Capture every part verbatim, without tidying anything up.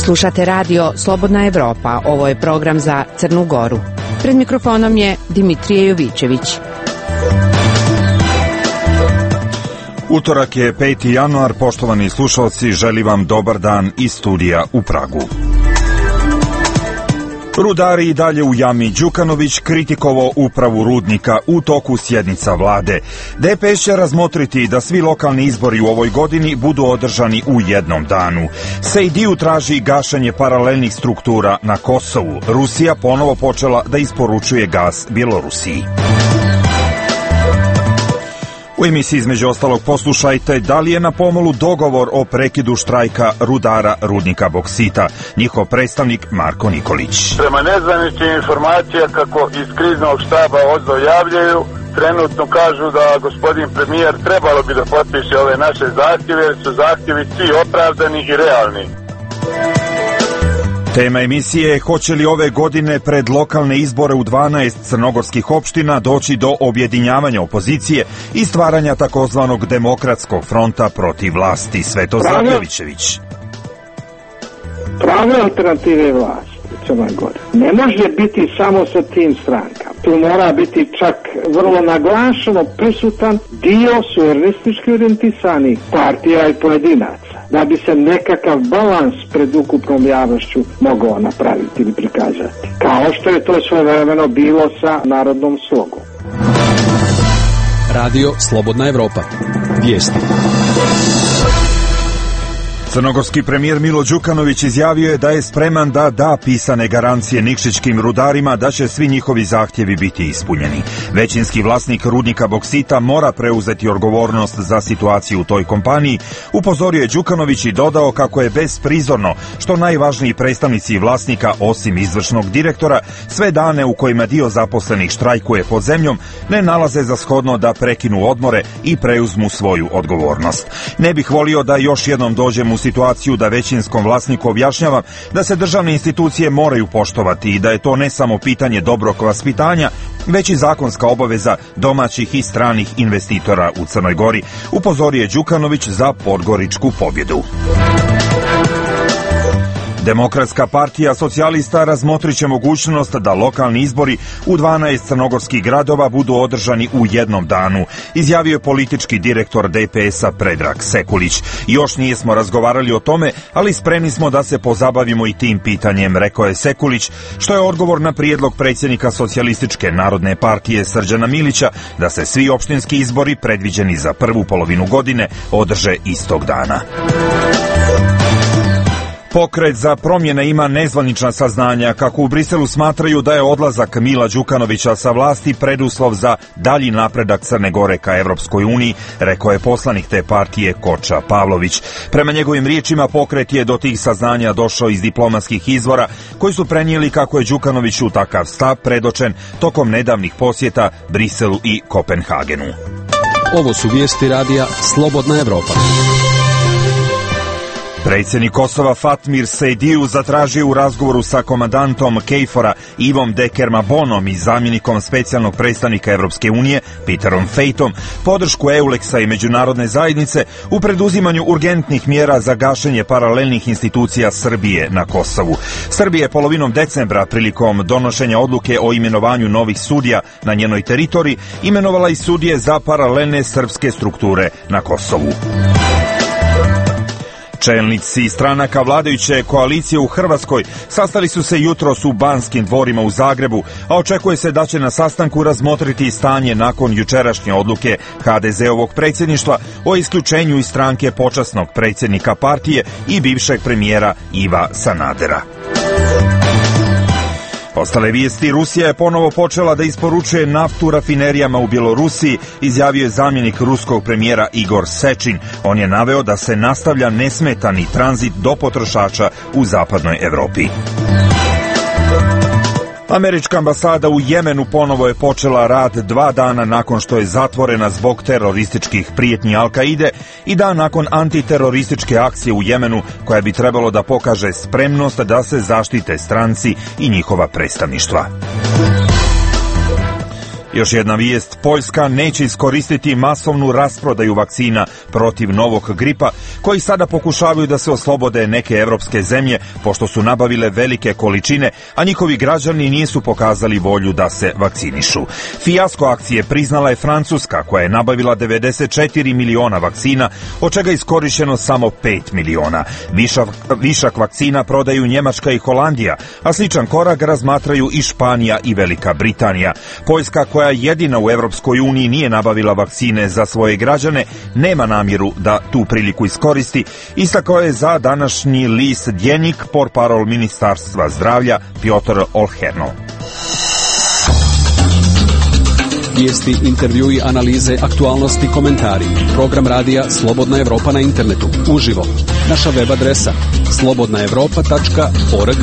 Slušate radio Slobodna Evropa, ovo je program za Crnu Goru. Pred mikrofonom je Dimitrije Jovićević. Utorak je peti januar, poštovani slušalci, želim vam dobar dan iz studija u Pragu. Rudari i dalje u jami. Đukanović kritikovao upravu rudnika u toku sjednica vlade. D P S će razmotriti da svi lokalni izbori u ovoj godini budu održani u jednom danu. Sejdiju traži gašenje paralelnih struktura na Kosovu. Rusija ponovo počela da isporučuje gas Bjelorusiji. U emisiji između ostalog poslušajte da li je na pomolu dogovor o prekidu štrajka rudara rudnika boksita. Njihov predstavnik Marko Nikolić. Prema nezvaničnim informacija kako iz kriznog štaba odno javljaju, trenutno kažu da gospodin premijer trebalo bi da potpiše ove naše zahtjeve, jer su zahtjevi svi opravdani i realni. Tema emisije je hoće li ove godine pred lokalne izbore u dvanaest crnogorskih opština doći do objedinjavanja opozicije i stvaranja takozvanog demokratskog fronta protiv vlasti. Svetozar Jovićević. Prave alternative vlasti u Crnoj Gori ne može biti samo sa tim strankama. Tu mora biti čak vrlo naglašeno prisutan dio suverenistički orijentisanih partija i pojedinaca, da bi se nekakav balans pred ukupnom javnošću mogao napraviti ili prikazati. Kao što je to svojevremeno bilo sa Narodnom slogom. Radio Slobodna Evropa. Vijesti. Crnogorski premijer Milo Đukanović izjavio je da je spreman da da pisane garancije nikšićkim rudarima da će svi njihovi zahtjevi biti ispunjeni. Većinski vlasnik rudnika boksita mora preuzeti odgovornost za situaciju u toj kompaniji, upozorio je Đukanović i dodao kako je besprizorno što najvažniji predstavnici vlasnika, osim izvršnog direktora, sve dane u kojima dio zaposlenih štrajkuje pod zemljom, ne nalaze za shodno da prekinu odmore i preuzmu svoju odgovornost. Ne bih volio da još jednom dođem u situaciju da većinskom vlasniku objašnjavam da se državne institucije moraju poštovati i da je to ne samo pitanje dobrog vaspitanja, već i zakonska obaveza domaćih i stranih investitora u Crnoj Gori, upozorio je Đukanović za podgoričku pobjedu. Demokratska partija socijalista razmotrit će mogućnost da lokalni izbori u dvanaest crnogorskih gradova budu održani u jednom danu, izjavio je politički direktor D P S-a Predrag Sekulić. Još nijesmo razgovarali o tome, ali spremni smo da se pozabavimo i tim pitanjem, rekao je Sekulić, što je odgovor na prijedlog predsjednika Socijalističke narodne partije Srđana Milića da se svi opštinski izbori predviđeni za prvu polovinu godine održe istog dana. Pokret za promjene ima nezvanična saznanja kako u Briselu smatraju da je odlazak Mila Đukanovića sa vlasti preduslov za dalji napredak Crne Gore ka Evropskoj uniji, rekao je poslanik te partije Koča Pavlović. Prema njegovim riječima, pokret je do tih saznanja došao iz diplomatskih izvora koji su prenijeli kako je Đukanoviću takav stav predočen tokom nedavnih posjeta Briselu i Kopenhagenu. Ovo su vijesti radija Slobodna Evropa. Predsjednik Kosova Fatmir Sejdiju zatražio u razgovoru sa komandantom KFOR-a Ivom Dekermabonom i zamjenikom specijalnog predstavnika Evropske unije Peterom Fejtom podršku Euleksa i međunarodne zajednice u preduzimanju urgentnih mjera za gašenje paralelnih institucija Srbije na Kosovu. Srbija je polovinom decembra prilikom donošenja odluke o imenovanju novih sudija na njenoj teritoriji imenovala i sudije za paralelne srpske strukture na Kosovu. Čelnici stranaka vladajuće koalicije u Hrvatskoj sastali su se jutros u Banskim dvorima u Zagrebu, a očekuje se da će na sastanku razmotriti stanje nakon jučerašnje odluke H D Z-ovog predsjedništva o isključenju iz stranke počasnog predsjednika partije i bivšeg premijera Iva Sanadera. Ostale vijesti. Rusija je ponovo počela da isporučuje naftu rafinerijama u Bjelorusiji, izjavio je zamjenik ruskog premijera Igor Sečin. On je naveo da se nastavlja nesmetani tranzit do potrošača u zapadnoj Evropi. Američka ambasada u Jemenu ponovo je počela rad dva dana nakon što je zatvorena zbog terorističkih prijetnji Al-Kaide i dan nakon antiterorističke akcije u Jemenu koja bi trebalo da pokaže spremnost da se zaštite stranci i njihova predstavništva. Još jedna vijest, Poljska neće iskoristiti masovnu rasprodaju vakcina protiv novog gripa, koji sada pokušavaju da se oslobode neke evropske zemlje, pošto su nabavile velike količine, a njihovi građani nisu pokazali volju da se vakcinišu. Fijasko akcije priznala je Francuska, koja je nabavila devedeset četiri miliona vakcina, od čega je iskorišćeno samo pet miliona. Višak, višak vakcina prodaju Njemačka i Holandija, a sličan korak razmatraju i Španija i Velika Britanija. Poljska, koja jedina u Evropskoj uniji nije nabavila vakcine za svoje građane, nema namjeru da tu priliku iskoristi, istakao je za današnji list Dnevnik portparol Ministarstva zdravlja Piotr Olheno. Vijesti, intervjui, analize, aktualnosti, komentari. Program radija Slobodna Evropa na internetu. Uživo. Naša web adresa slobodna evropa tačka org.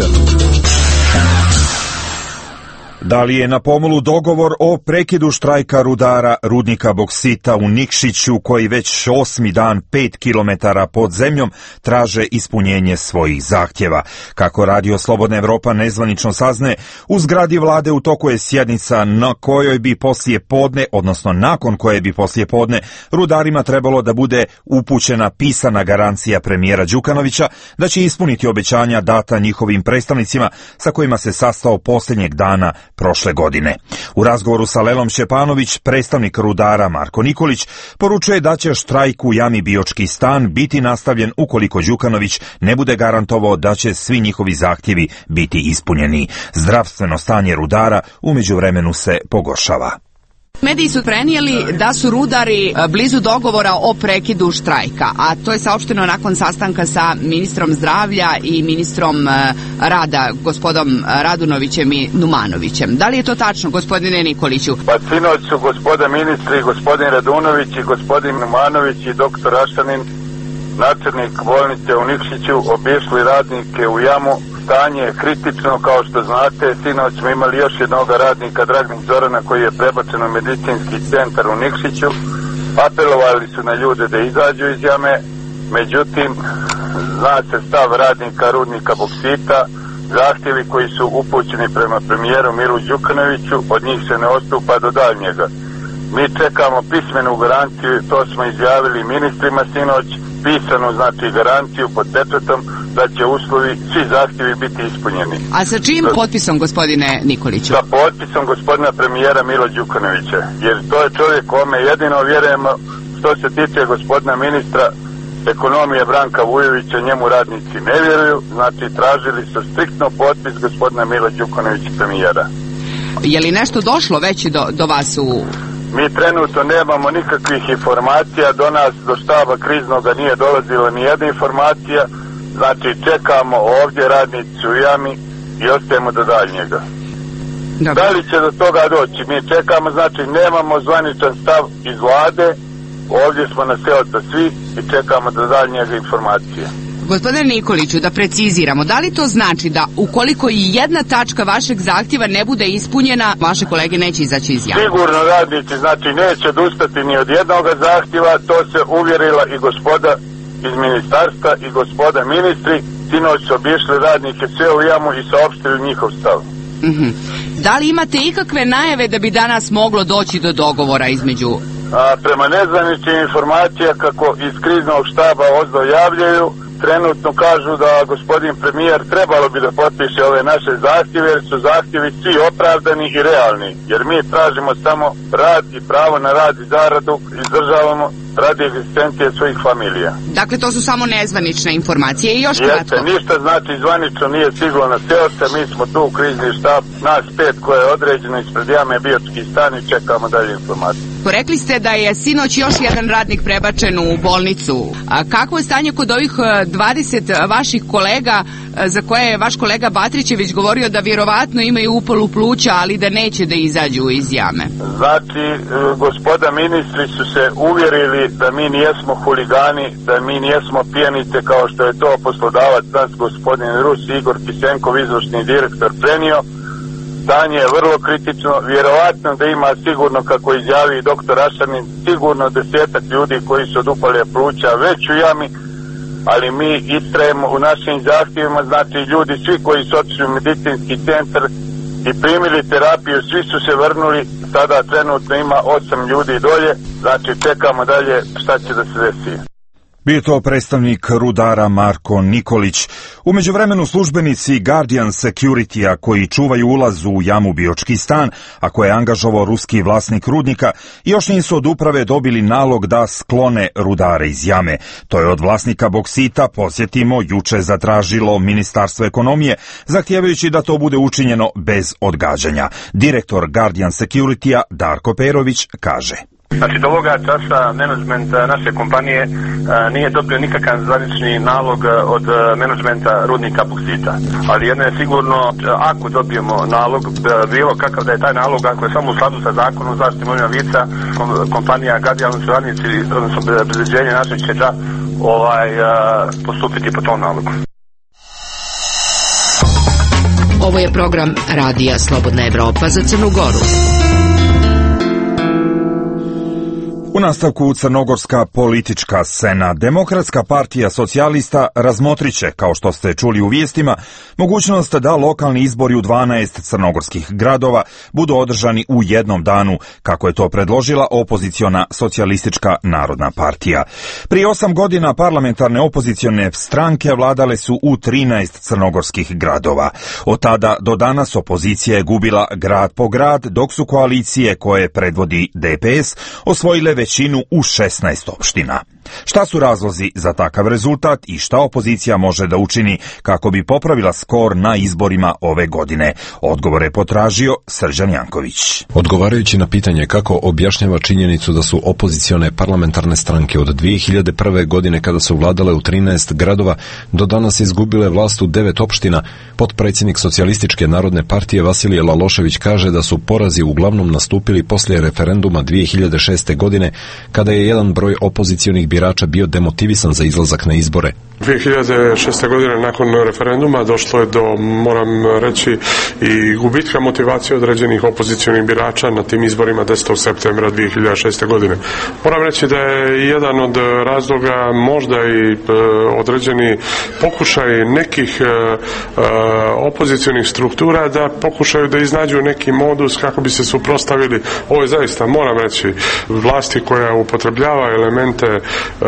Da li je na pomolu dogovor o prekidu štrajka rudara rudnika boksita u Nikšiću, koji već osmi dan pet kilometara pod zemljom traže ispunjenje svojih zahtjeva? Kako radio Slobodna Evropa nezvanično saznaje, u zgradi vlade u toku je sjednica na kojoj bi poslije podne, odnosno nakon koje bi poslije podne, rudarima trebalo da bude upućena pisana garancija premijera Đukanovića da će ispuniti obećanja data njihovim predstavnicima sa kojima se sastao posljednjeg dana prošle godine. U razgovoru sa Lelom Šćepanović, predstavnik rudara Marko Nikolić poručuje da će štrajk u jami Biočki stan biti nastavljen ukoliko Đukanović ne bude garantovao da će svi njihovi zahtjevi biti ispunjeni. Zdravstveno stanje rudara u međuvremenu se pogoršava. Mediji su prenijeli da su rudari blizu dogovora o prekidu štrajka, a to je saopšteno nakon sastanka sa ministrom zdravlja i ministrom rada, gospodom Radunovićem i Numanovićem. Da li je to tačno, gospodine Nikoliću? Pa sinoć su gospoda ministri, gospodin Radunović i gospodin Numanović i doktor Ašanin, načelnik bolnice u Nikšiću, obišli radnike u jamu. Stanje je kritično, kao što znate. Sinoć smo imali još jednog radnika, Dragnik Zorana, koji je prebačen u medicinski centar u Nikšiću. Apelovali su na ljude da izađu iz jame, međutim, zna se stav radnika rudnika boksita, zahtjevi koji su upućeni prema premijeru Milu Đukanoviću, od njih se ne odstupa do daljnjega. Mi čekamo pismenu garanciju, to smo izjavili ministrima sinoć, pisanu znači garanciju pod pečatom da će uslovi, svi zahtjevi biti ispunjeni. A sa čijim potpisom, gospodine Nikoliću? Sa potpisom gospodina premijera Mila Đukanovića, jer to je čovjek kome jedino vjerujemo. Što se tiče gospodina ministra ekonomije Branka Vujovića, njemu radnici ne vjeruju, znači tražili su striktno potpis gospodina Mila Đukanovića premijera. Je li nešto došlo već do, do vas u... Mi trenutno nemamo nikakvih informacija, do nas, do štaba kriznoga nije dolazila ni jedna informacija, znači čekamo ovdje radnici u jami i ostajemo do daljnjega. Dobre. Da li će do toga doći? Mi čekamo, znači nemamo zvaničan stav iz vlade, ovdje smo na seoca svi i čekamo do daljnjega informacije. Gospodine Nikoliću, da preciziramo, da li to znači da ukoliko i jedna tačka vašeg zahtjeva ne bude ispunjena, vaše kolege neće izaći iz jame? Sigurno radnici, znači neće odustati ni od jednog zahtjeva, to se uvjerila i gospoda iz ministarstva i gospoda ministri, sinoć su obišli radnike sve u jamu i saopštili njihov stav. Mm-hmm. Da li imate ikakve najave da bi danas moglo doći do dogovora između... A, prema nezvaničnim informacija kako iz kriznog štaba ozdo javljaju, trenutno kažu da gospodin premijer trebalo bi da potpiše ove naše zahtjeve, jer su zahtjevi svi opravdani i realni. Jer mi tražimo samo rad i pravo na rad i zaradu, izdržavamo radi egzistencije svojih familija. Dakle, to su samo nezvanične informacije i još Jeste, kratko. ništa znači zvanično nije stiglo na seoca, mi smo tu u krizni štab, nas pet koje je određeno ispred jame Biočki stan i čekamo dalje informacije. Rekli ste da je sinoć još jedan radnik prebačen u bolnicu. A kakvo je stanje kod ovih dvadeset vaših kolega za koje je vaš kolega Batrićević govorio da vjerovatno imaju upalu pluća, ali da neće da izađu iz jame? Znači, gospoda ministri su se uvjerili da mi nijesmo huligani, da mi nijesmo pijanice kao što je to poslodavac nas gospodin Rus Igor Pisenkov, izvršni direktor, prenio. Stanje je vrlo kritično, vjerovatno da ima sigurno, kako izjavi doktor Ašanin, sigurno desetak ljudi koji su od upale pluća već u jami, ali mi istrajemo u našim zahtjevima, znači ljudi svi koji su otišli u medicinski centar i primili terapiju, svi su se vrnuli sada trenutno ima osam ljudi dolje, znači čekamo dalje šta će da se desi. Bio to predstavnik rudara Marko Nikolić. U međuvremenu službenici Guardian Security-a koji čuvaju ulaz u jamu Biočki stan, a koje je angažovao ruski vlasnik rudnika, još nisu od uprave dobili nalog da sklone rudare iz jame. To je od vlasnika boksita, posjetimo, juče zatražilo Ministarstvo ekonomije, zahtijevajući da to bude učinjeno bez odgađanja. Direktor Guardian Security-a Darko Perović kaže: Znači, do ovoga časa menadžment naše kompanije nije dobio nikakav zvanični nalog od menadžmenta rudnika boksita. Ali jedno je sigurno, ako dobijemo nalog, bilo kakav da je taj nalog, ako je samo u skladu sa zakonom zaštite imovine lica, kompanija Guardian suradnici, odnosno obezbeđenje naše će da ovaj, postupiti po tom nalogu. Ovo je program Radija Slobodna Evropa za Crnu Goru. U nastavku crnogorska politička scena. Demokratska partija socijalista razmotriće, kao što ste čuli u vijestima, mogućnost da lokalni izbori u dvanaest crnogorskih gradova budu održani u jednom danu, kako je to predložila opoziciona socijalistička narodna partija. Prije osam godina parlamentarne opozicione stranke vladale su u trinaest crnogorskih gradova. Od tada do danas opozicija je gubila grad po grad, dok su koalicije koje predvodi D P S osvojile većinu u šesnaest opština. Šta su razlozi za takav rezultat i šta opozicija može da učini kako bi popravila skor na izborima ove godine? Odgovor je potražio Srđan Janković. Odgovarajući na pitanje kako objašnjava činjenicu da su opozicione parlamentarne stranke od dvije hiljade prve. godine kada su vladale u trinaest gradova do danas izgubile vlast u devet opština, potpredsjednik socijalističke narodne partije Vasilije Lalošević kaže da su porazi uglavnom nastupili poslije referenduma dvije hiljade šeste. godine kada je jedan broj opozicionih birača bio demotivisan za izlazak na izbore. dvije hiljade šeste. godine nakon referenduma došlo je do, moram reći, i gubitka motivacije određenih opozicionih birača na tim izborima desetog septembra dvije hiljade šeste. godine. Moram reći da je jedan od razloga možda i e, određeni pokušaj nekih e, e, opozicionih struktura da pokušaju da iznađu neki modus kako bi se suprotstavili. Ovo je zaista, moram reći, vlasti koja upotrebljava elemente e,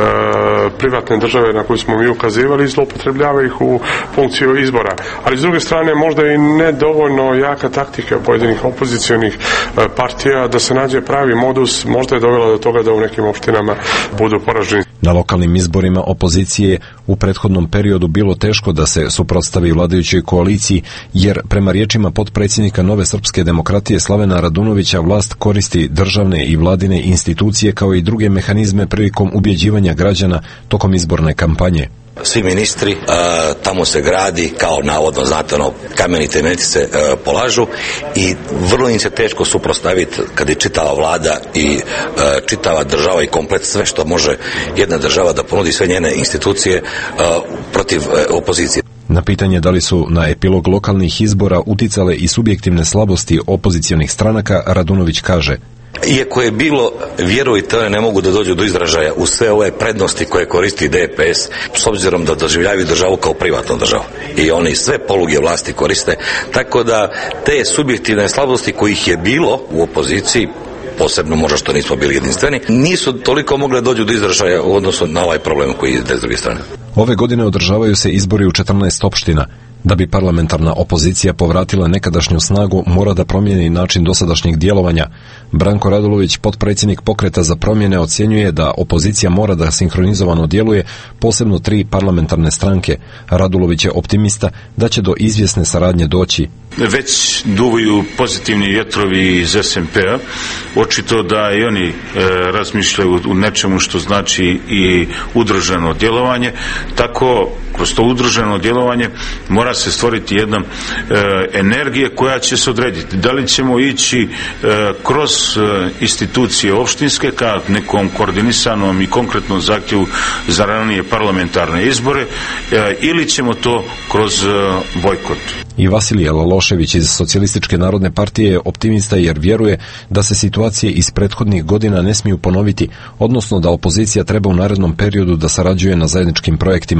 privatne države na koju smo mi ukazivali i zloupotrebljava ih u funkciju izbora. Ali s druge strane možda i nedovoljno jaka taktika pojedinih opozicionih e, partija da se nađe pravi modus, možda je dovela do toga da u nekim opštinama budu poraženi. Na lokalnim izborima opozicije u prethodnom periodu bilo teško da se suprotstavi vladajućoj koaliciji, jer prema riječima potpredsjednika Nove srpske demokratije Slavena Radunovića vlast koristi državne i vladine institucije kao i druge mehanizme prilikom ubjeđivanja građana tokom izborne kampanje. Svi ministri, e, tamo se gradi kao navodno, znate, ono, kameni temeljci se e, polažu i vrlo im se teško suprotstaviti kad je čitava vlada i e, čitava država i komplet sve što može jedna država da ponudi, sve njene institucije e, protiv e, opozicije. Na pitanje da li su na epilog lokalnih izbora uticale i subjektivne slabosti opozicionih stranaka, Radunović kaže: Iako je bilo, vjerujte, ne mogu da dođu do izražaja u sve ove prednosti koje koristi D P S, s obzirom da doživljavaju državu kao privatnu državu. I oni sve poluge vlasti koriste, tako da te subjektivne slabosti kojih je bilo u opoziciji, posebno možda što nismo bili jedinstveni, nisu toliko mogle dođu do izražaja u odnosu na ovaj problem koji ide s druge strane. Ove godine održavaju se izbori u četrnaest opština. Da bi parlamentarna opozicija povratila nekadašnju snagu, mora da promijeni način dosadašnjeg djelovanja. Branko Radulović, potpredsjednik Pokreta za promjene, ocjenjuje da opozicija mora da sinhronizovano djeluje, posebno tri parlamentarne stranke. Radulović je optimista da će do izvjesne saradnje doći. Već duvaju pozitivni vjetrovi iz S M P-a. Očito da i oni e, razmišljaju u nečemu što znači i udruženo djelovanje. Tako, kroz to udruženo djelovanje mora se stvoriti jedna e, energija koja će se odrediti. Da li ćemo ići e, kroz e, institucije opštinske ka nekom koordinisanom i konkretnom zahtjevu za ranije parlamentarne izbore e, ili ćemo to kroz e, bojkot. I Vasilije Lalošević iz Socijalističke narodne partije je optimista jer vjeruje da se situacije iz prethodnih godina ne smiju ponoviti, odnosno da opozicija treba u narednom periodu da sarađuje na zajedničkim projektima.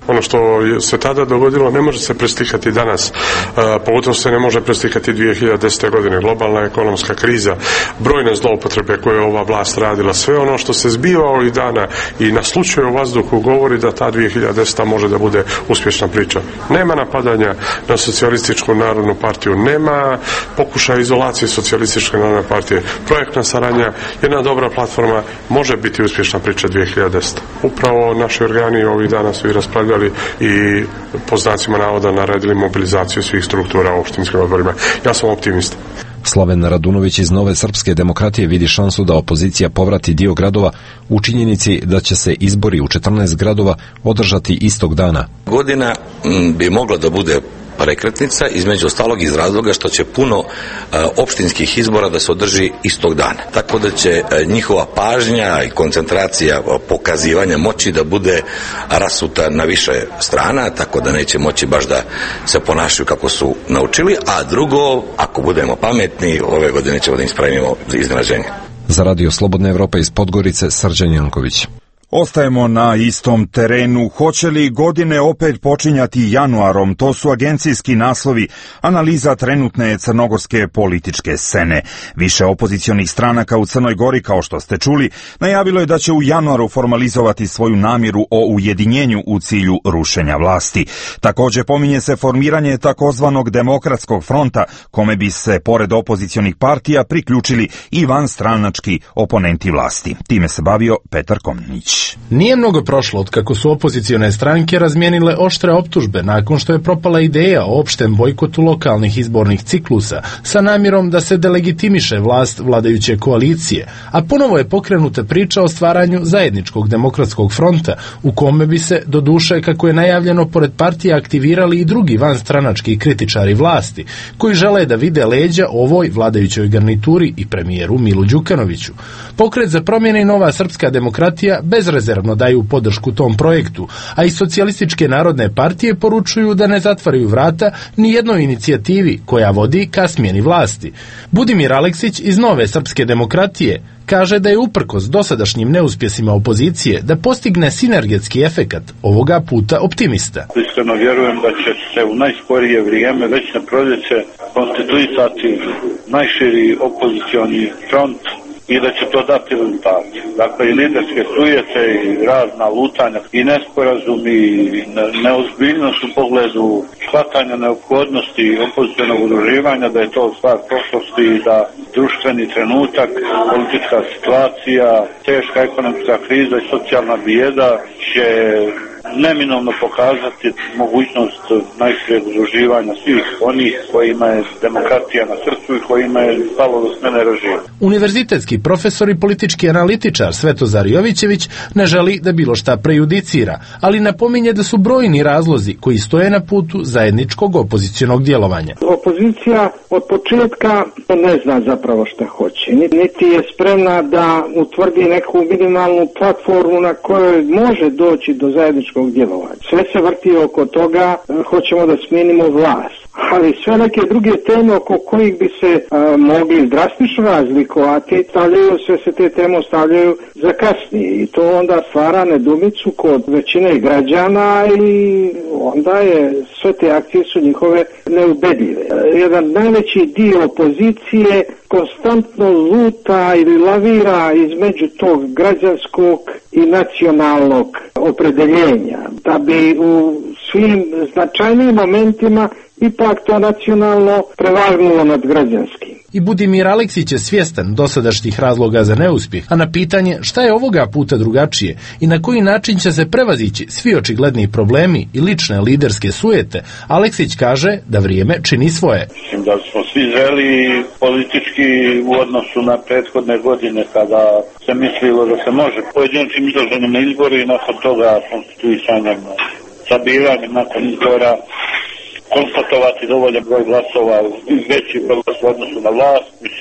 Ono što se tada dogodilo ne može se preslikati danas, pogotovo se ne može preslikati dvije hiljade desete. godine. Globalna ekonomska kriza, brojne zloupotrebe koje je ova vlast radila, sve ono što se zbiva ovih dana i na slučaju u vazduhu govori da ta dvije hiljade deseta. može da bude uspješna priča. Nema napadanja na socijalističku narodnu partiju, nema pokušaja izolacije socijalističke narodne partije. Projektna saradnja, jedna dobra platforma, može biti uspješna priča dvije hiljade desete. Upravo naši organi ovih dana su i raspravljali i po znacima navoda naredili mobilizaciju svih struktura u opštinskim odborima. Ja sam optimista. Slaven Radunović iz Nove srpske demokratije vidi šansu da opozicija povrati dio gradova u činjenici da će se izbori u četrnaest gradova održati istog dana. Godina bi mogla da bude prekretnica, između ostalog iz razloga što će puno e, opštinskih izbora da se održi istog dana. Tako da će e, njihova pažnja i koncentracija pokazivanja moći da bude rasuta na više strana, tako da neće moći baš da se ponašaju kako su naučili, a drugo, ako budemo pametni, ove godine ćemo da im spremimo iznenađenje. Za Radio Slobodna Evropa iz Podgorice, Srđan Janković. Ostajemo na istom terenu. Hoće li godine opet počinjati januarom? To su agencijski naslovi analiza trenutne crnogorske političke scene. Više opozicionih stranaka u Crnoj Gori, kao što ste čuli, najavilo je da će u januaru formalizovati svoju namjeru o ujedinjenju u cilju rušenja vlasti. Također pominje se formiranje takozvanog demokratskog fronta, kome bi se pored opozicionih partija priključili i vanstranački oponenti vlasti. Time se bavio Petar Komnić. Nije mnogo prošlo od kako su opozicione stranke razmijenile oštre optužbe nakon što je propala ideja o opštem bojkotu lokalnih izbornih ciklusa sa namjerom da se delegitimiše vlast vladajuće koalicije, a ponovo je pokrenuta priča o stvaranju zajedničkog demokratskog fronta u kome bi se, doduše, kako je najavljeno, pored partija aktivirali i drugi vanstranački kritičari vlasti koji žele da vide leđa ovoj vladajućoj garnituri i premijeru Milu Đukanoviću. Pokret za promjene i Nova srpska demokratija bezrezervno daju podršku tom projektu, a i socijalističke narodne partije poručuju da ne zatvaraju vrata ni jednoj inicijativi koja vodi ka smjeni vlasti. Budimir Aleksić iz Nove srpske demokratije kaže da je uprkos dosadašnjim neuspjesima opozicije da postigne sinergetski efekat, ovoga puta optimista. Iskreno vjerujem da će se u najskorije vrijeme, već na proljeće, konstituisati najširi opozicioni front i da će to dati rezultate. Dakle, i liderske sujete i razna lutanja i nesporazumi i neozbiljnost u pogledu shvatanja neophodnosti opozicionog udruživanja, da je to stvar prošlosti i da društveni trenutak, politička situacija, teška ekonomska kriza i socijalna bijeda će neminovno pokazati mogućnost najšireg udruživanja svih onih kojima je demokratija na srcu i kojima je stalo do smjene režima. Univerzitetski profesor i politički analitičar Svetozar Jovićević ne želi da bilo šta prejudicira, ali napominje da su brojni razlozi koji stoje na putu zajedničkog opozicionog djelovanja. Opozicija od početka ne zna zapravo šta hoće, niti je spremna da utvrdi neku minimalnu platformu na kojoj može doći do zajedničkog djelovanja. Sve se vrti oko toga, hoćemo da smijenimo vlast. Ali sve neke druge teme oko kojih bi se a, mogli drastično razlikovati, stavljaju, sve se te teme stavljaju za kasnije i to onda stvara nedumicu kod većine građana i onda je, sve te akcije su njihove neubedljive. Jedan najveći dio opozicije konstantno luta ili lavira između tog građanskog i nacionalnog opredeljenja, da bi u svim značajnim momentima ipak to nacionalno prevagnulo nad građanskim. I Budimir Aleksić je svjestan dosadašnjih razloga za neuspjeh, a na pitanje šta je ovoga puta drugačije i na koji način će se prevazići svi očigledni problemi i lične liderske sujete, Aleksić kaže da vrijeme čini svoje. Mislim da smo svi zreli politički u odnosu na prethodne godine kada se mislilo da se može pojedinačnim izlaženjem na izbori i nakon toga konstituisanjem, sabiranjem nakon izbora konstatovati dovoljan broj glasova i veći broj glasova u odnosu na vlast. Mislim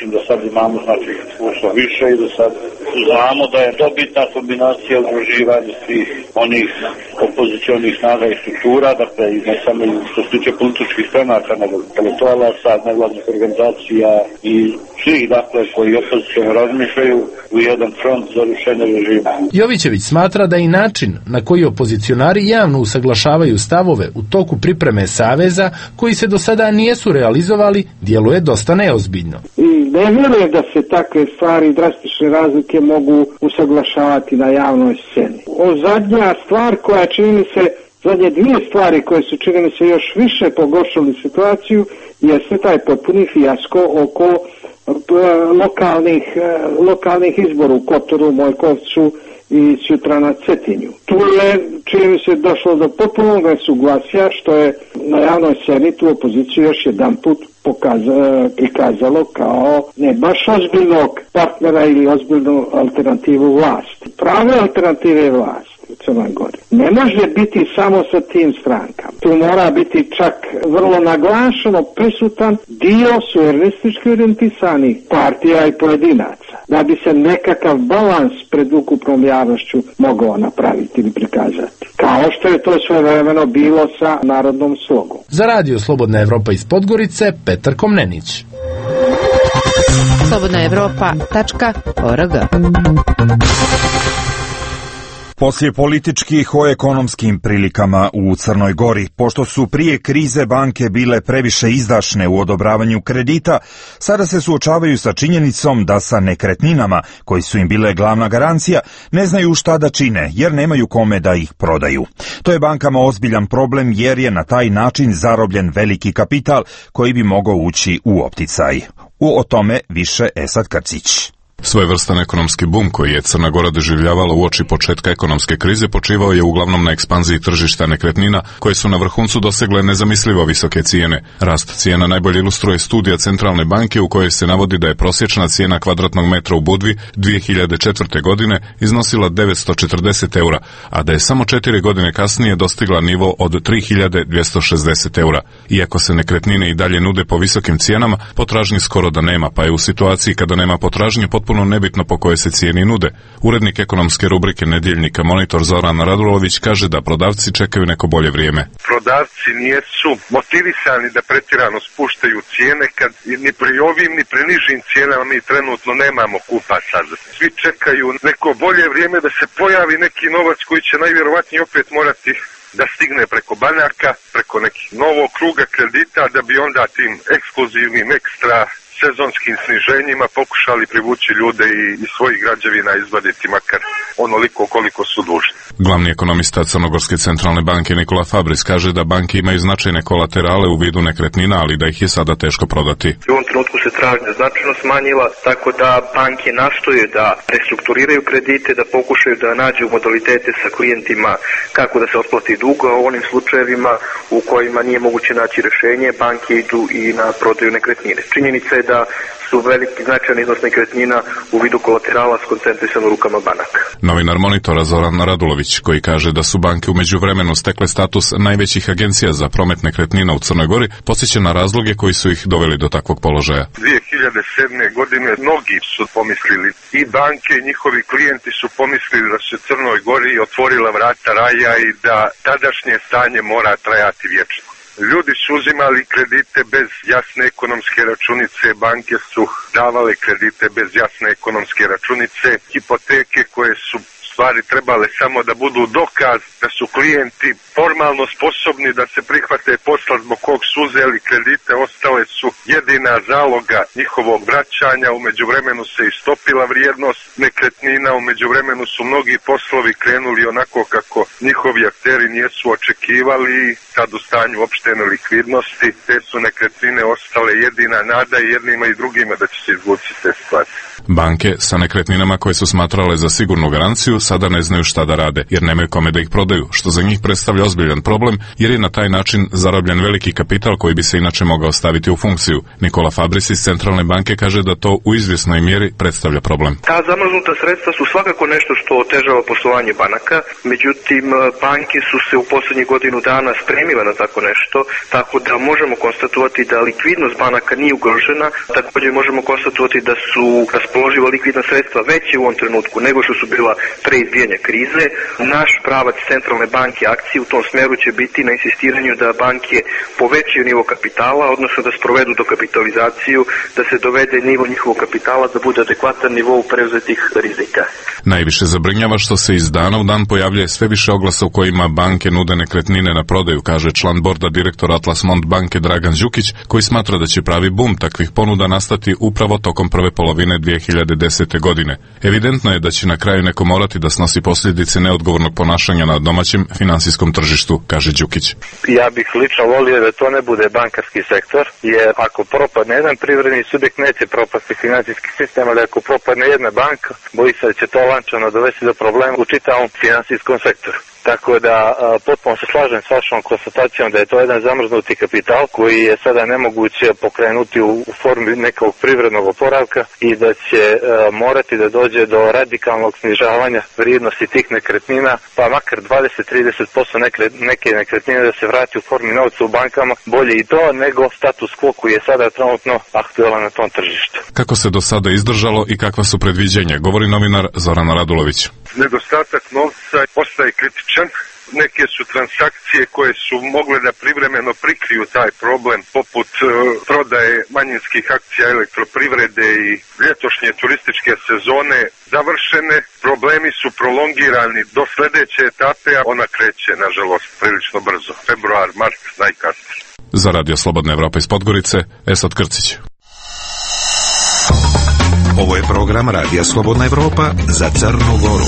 način da sad imamo znači iskustva više i da sad znamo da je dobitna kombinacija udruživanja svih onih opozicionih snaga i struktura, dakle i ne samo što se tiče političkih stranaka, nego intelektualaca, nevladnih organizacija i svih dakle koji opoziciono razmišljaju u jedan front za rušenje režima. Jovićević smatra da i način na koji opozicionari javno usaglašavaju stavove u toku pripreme saveza koji se do sada nijesu realizovali, djeluje dosta neozbiljno. I ne vjerujem da se takve stvari, drastične razlike mogu usaglašavati na javnoj sceni. O zadnja stvar koja čini mi se, zadnje dvije stvari koje su čini mi se još više pogoršali situaciju, jeste taj potpuni fijasko oko lokalnih, lokalnih izbora u Kotoru, Mojkovcu i sutra na Cetinju. Tu je, čini mi se, došlo do potpunog nesuglasja, što je na javnoj sceni tu opoziciju još jedan put pokaza, prikazalo kao ne baš ozbiljnog partnera ili ozbiljnu alternativu vlasti. Prave alternative je vlast u Crnoj Gori. Ne može biti samo sa tim strankama. Tu mora biti čak vrlo naglašeno prisutan dio suverenistički orijentisanih partija i pojedinaca, da bi se nekakav balans pred ukupnom javnošću mogao napraviti ili prikazati. Kao što je to svojevremeno bilo sa Narodnom slogom. Za Radio Slobodna Evropa iz Podgorice, Petar Komnenić. slobodna evropa tačka org. Poslije političkih o ekonomskim prilikama u Crnoj Gori, pošto su prije krize banke bile previše izdašne u odobravanju kredita, sada se suočavaju sa činjenicom da sa nekretninama, koji su im bile glavna garancija, ne znaju šta da čine, jer nemaju kome da ih prodaju. To je bankama ozbiljan problem, jer je na taj način zarobljen veliki kapital koji bi mogao ući u opticaj. U o tome više Esad Krcić. Svojevrstan ekonomski bum koji je Crna Gora doživljavala uoči početka ekonomske krize počivao je uglavnom na ekspanziji tržišta nekretnina koje su na vrhuncu dosegle nezamislivo visoke cijene. Rast cijena najbolje ilustruje studija Centralne banke u kojoj se navodi da je prosječna cijena kvadratnog metra u Budvi dvije hiljade četvrte. godine iznosila devetsto četrdeset eura, a da je samo četiri godine kasnije dostigla nivo od tri hiljade dvjesto šezdeset eura. Iako se nekretnine i dalje nude po visokim cijenama, potražnje skoro da nema, pa je u situaciji kada nema potražnje potpuno nebitno po kojoj se cijeni nude. Urednik ekonomske rubrike Nedjeljnika Monitor Zoran Radulović kaže da prodavci čekaju neko bolje vrijeme. Prodavci nijesu motivisani da pretjerano spuštaju cijene kad ni pri ovim ni pri nižim cijenama mi trenutno nemamo kupaca. Svi čekaju neko bolje vrijeme da se pojavi neki novac koji će najvjerovatnije opet morati da stigne preko banaka, preko nekih novog kruga kredita, da bi onda tim ekskluzivnim ekstra sezonskim sniženjima pokušali privući ljude i iz svojih građevina izvaditi makar onoliko koliko su dužni. Glavni ekonomista Crnogorske centralne banke Nikola Fabris kaže da banke imaju značajne kolaterale u vidu nekretnina, ali da ih je sada teško prodati. U ovom trenutku se tražnja značajno smanjila, tako da banke nastoje da restrukturiraju kredite, da pokušaju da nađu modalitete sa klijentima kako da se otplati dug, a u onim slučajevima u kojima nije moguće naći rješenje, banke idu i na prodaju nekretnine. Činjenica je da su veliki značajni iznos nekretnina u vidu kolaterala skoncentrisan u rukama banaka. Novinar Monitora Zoran Radulović, koji kaže da su banke u međuvremenu stekle status najvećih agencija za promet nekretnina u Crnoj Gori, podsjeća na razloge koji su ih doveli do takvog položaja. dvije hiljade sedme. godine mnogi su pomislili, i banke i njihovi klijenti su pomislili da se Crnoj Gori otvorila vrata raja i da tadašnje stanje mora trajati vječno. Ljudi su uzimali kredite bez jasne ekonomske računice, banke su davale kredite bez jasne ekonomske računice, hipoteke koje su stvari trebale samo da budu dokaz da su klijenti formalno sposobni da se prihvate posla zbog kog su uzeli kredite, ostale su jedina zaloga njihovog vraćanja. U međuvremenu se istopila vrijednost nekretnina, u međuvremenu su mnogi poslovi krenuli onako kako njihovi akteri nisu očekivali, sad u stanju opštene likvidnosti, te su nekretnine ostale jedina nada i jednima i drugima da će se izvući te situacije. Banke sa nekretninama koje su smatrale za sigurnu garanciju sada ne znaju šta da rade, jer nemaju kome da ih prodaju, što za njih predstavlja ozbiljan problem, jer je na taj način zarobljen veliki kapital koji bi se inače mogao staviti u funkciju. Nikola Fabris iz Centralne banke kaže da to u izvjesnoj mjeri predstavlja problem. Ta zamrznuta sredstva su svakako nešto što otežava poslovanje banaka, međutim banke su se u posljednjih godinu dana spremile na tako nešto, tako da možemo konstatovati da likvidnost banaka nije ugrožena, također možemo konstatovati da su raspoloživa likvidna sredstva veće u ovom trenutku nego što su bila pre izbijanja krize. Naš pravac Centralne banke akcije u tom smjeru će biti na insistiranju da banke povećaju nivo kapitala, odnosno da sprovedu dokapitalizaciju, da se dovede nivo njihovog kapitala da bude adekvatan nivou preuzetih rizika. Najviše zabrinjava što se iz dana u dan pojavljuje sve više oglasa u kojima banke nude nekretnine na prodaju, kaže član borda direktor Atlas Mont banke Dragan Đukić, koji smatra da će pravi bum takvih ponuda nastati upravo tokom prve polovine dvije hiljade desete. godine. Evidentno je da će na kraju neko morati da snosi posljedice neodgovornog ponašanja na domaćem finansijskom tržištu, kaže Đukić. Ja bih lično volio da to ne bude bankarski sektor, jer ako propadne jedan privredni subjekt, neće propasti financijski sistem, ali ako propadne jedna banka, boji se da će to lančano dovesti do problema u čitavom finansijskom sektoru. Tako da a, potpuno se slažem s vašom konstatacijom da je to jedan zamrznuti kapital koji je sada nemoguće pokrenuti u, u formi nekog privrednog oporavka i da će a, morati da dođe do radikalnog snižavanja vrijednosti tih nekretnina, pa makar dvadeset do trideset posto nekre, neke nekretnine da se vrati u formi novca u bankama, bolje i to nego status quo koji je sada trenutno aktualan na tom tržištu. Kako se do sada izdržalo i kakva su predviđenja, govori novinar Zoran Radulović. Nedostatak novca postaje kritičan. Neke su transakcije koje su mogle da privremeno prikriju taj problem, poput uh, prodaje manjinskih akcija elektroprivrede i ljetošnje turističke sezone završene. Problemi su prolongirani do sljedeće etape, a ona kreće, nažalost, prilično brzo. Februar, mart, najkasnije. Za Radio Slobodna Evropa iz Podgorice, Esad Krcić. Ovo je program Radija Slobodna Evropa za Crnu Goru.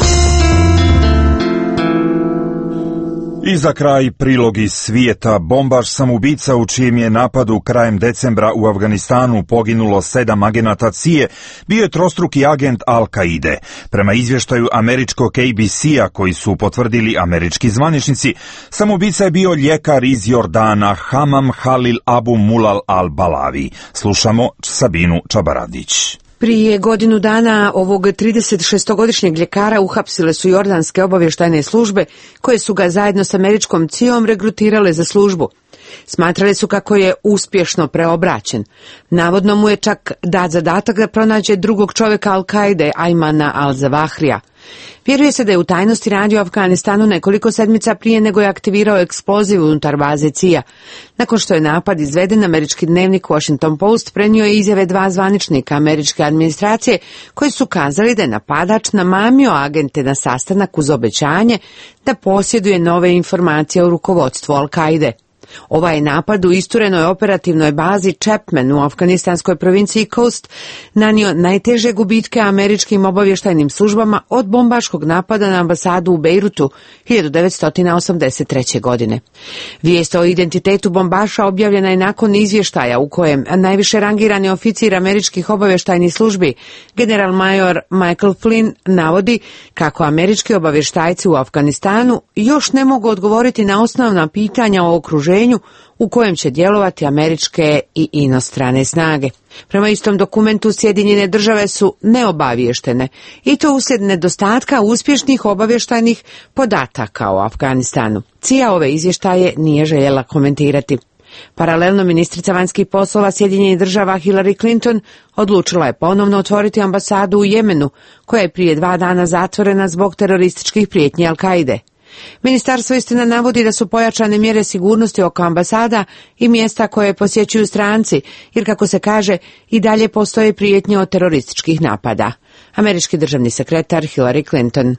I za kraj prilog iz svijeta. Bombaš samoubica u čijem je napadu krajem decembra u Afganistanu poginulo sedam agenata C I A bio je trostruki agent Al-Kaide. Prema izvještaju američkog A B C-a koji su potvrdili američki zvaničnici, samoubica je bio ljekar iz Jordana Hamam Halil Abu Mulal al-Balavi. Slušamo Sabinu Čabaradić. Prije godinu dana ovog tridesetšestogodišnjeg ljekara uhapsile su jordanske obavještajne službe koje su ga zajedno s američkom C I A-om regrutirale za službu. Smatrali su kako je uspješno preobraćen. Navodno mu je čak dat zadatak da pronađe drugog čovjeka Al-Kaide, Ajmana al-Zawahrija. Vjeruje se da je u tajnosti radio u Afganistanu nekoliko sedmica prije nego je aktivirao eksploziv unutar baze C I A. Nakon što je napad izveden, američki dnevnik Washington Post prenio je izjave dva zvaničnika američke administracije koji su kazali da je napadač namamio agente na sastanak uz obećanje da posjeduje nove informacije o rukovodstvu Al-Kaide. Ovaj napad u isturenoj operativnoj bazi Chapman u afganistanskoj provinciji Coast nanio najteže gubitke američkim obavještajnim službama od bombaškog napada na ambasadu u Bejrutu hiljadu devetsto osamdeset treće. godine. Vijest o identitetu bombaša objavljena je nakon izvještaja u kojem najviše rangirani oficir američkih obavještajnih službi, general major Michael Flynn, navodi kako američki obavještajci u Afganistanu još ne mogu odgovoriti na osnovna pitanja o okruženju u kojem će djelovati američke i inostrane snage. Prema istom dokumentu Sjedinjene države su neobaviještene i to uslijed nedostatka uspješnih obavještajnih podataka o Afganistanu. C I A ove izvještaje nije željela komentirati. Paralelno, ministrica vanjskih poslova Sjedinjenih država Hillary Clinton odlučila je ponovno otvoriti ambasadu u Jemenu, koja je prije dva dana zatvorena zbog terorističkih prijetnji Al-Kaide. Ministarstvo istina navodi da su pojačane mjere sigurnosti oko ambasada i mjesta koje posjećuju stranci, jer kako se kaže, i dalje postoje prijetnje od terorističkih napada. Američki državni sekretar Hillary Clinton.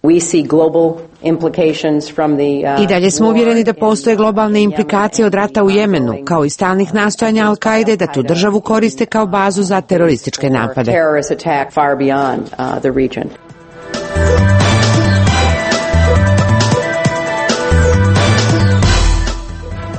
I dalje smo uvjereni da postoje globalne implikacije od rata u Jemenu, kao i stalnih nastojanja Al-Kaide da tu državu koriste kao bazu za terorističke napade.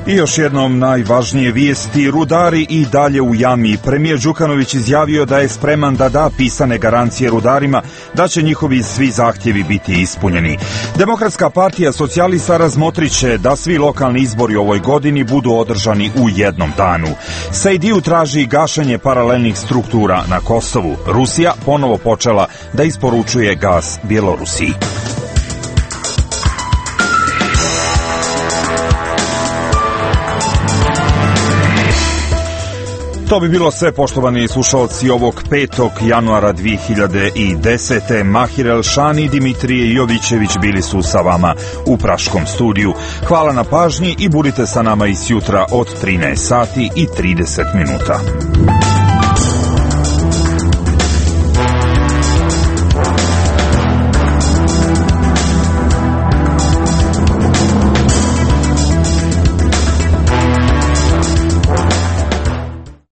I još jednom najvažnije vijesti, rudari i dalje u jami. Premijer Đukanović izjavio da je spreman da da pisane garancije rudarima da će njihovi svi zahtjevi biti ispunjeni. Demokratska partija socijalista razmotrit će da svi lokalni izbori u ovoj godini budu održani u jednom danu. Sejdiju traži gašenje paralelnih struktura na Kosovu. Rusija ponovo počela da isporučuje gas Bjelorusiji. To bi bilo sve, poštovani slušalci, ovog petog januara dvije hiljade desete. Mahir Elšani i Dimitrije Jovićević bili su sa vama u Praškom studiju. Hvala na pažnji i budite sa nama i sjutra od trinaest sati i trideset minuta.